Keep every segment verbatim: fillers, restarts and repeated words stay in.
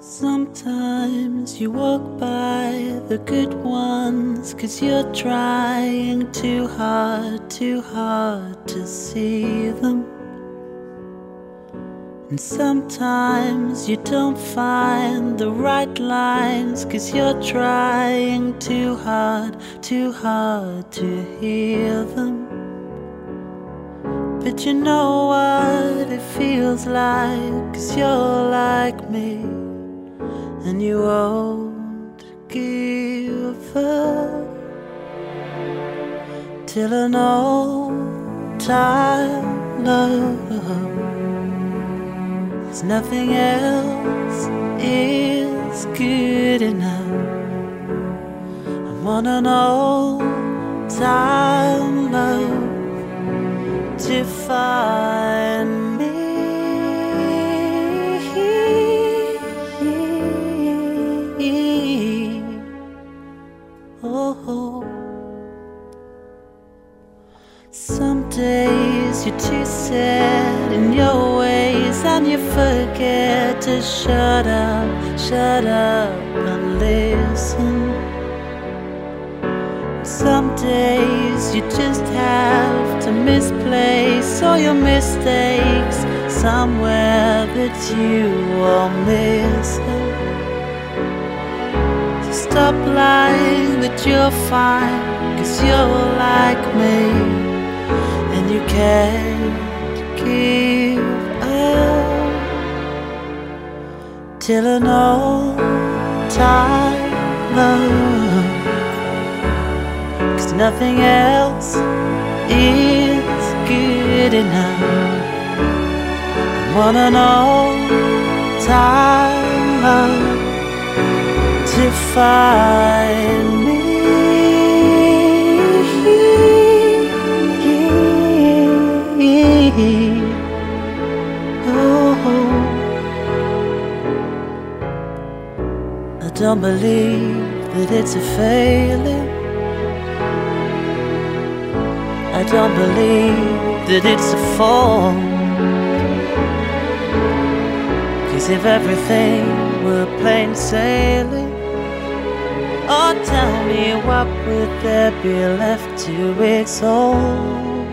Sometimes you walk by the good ones 'cause you're trying too hard, too hard to see them. And sometimes you don't find the right lines 'cause you're trying too hard, too hard to hear them. But you know what it feels like 'cause you're like me, and you won't give up till an old time love. 'Cause nothing else is good enough. I want an old time love to find me. Oh, some days you're too sad in your ways and you forget to shut up, shut up and listen. Some days you just have to misplace all your mistakes somewhere that you are missing. So stop lying that you're fine 'cause you're like me, and you can't give up till an old time love. 'Cause nothing else is good enough. I want an old time love to find me. Oh, I don't believe that it's a failing. I don't believe that it's a fall. 'Cause if everything were plain sailing, oh, tell me what would there be left to exalt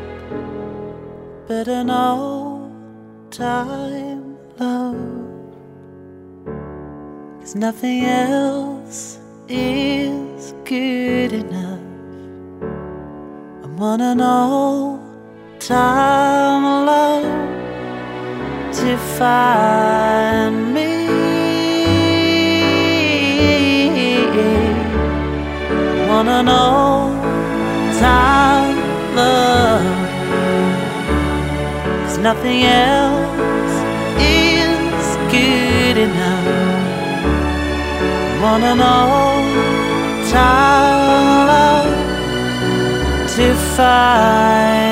but an old time love. 'Cause nothing else is good enough. I want an old time love to find me. I want an old time love, 'cause nothing else is good enough. I want an old time love to find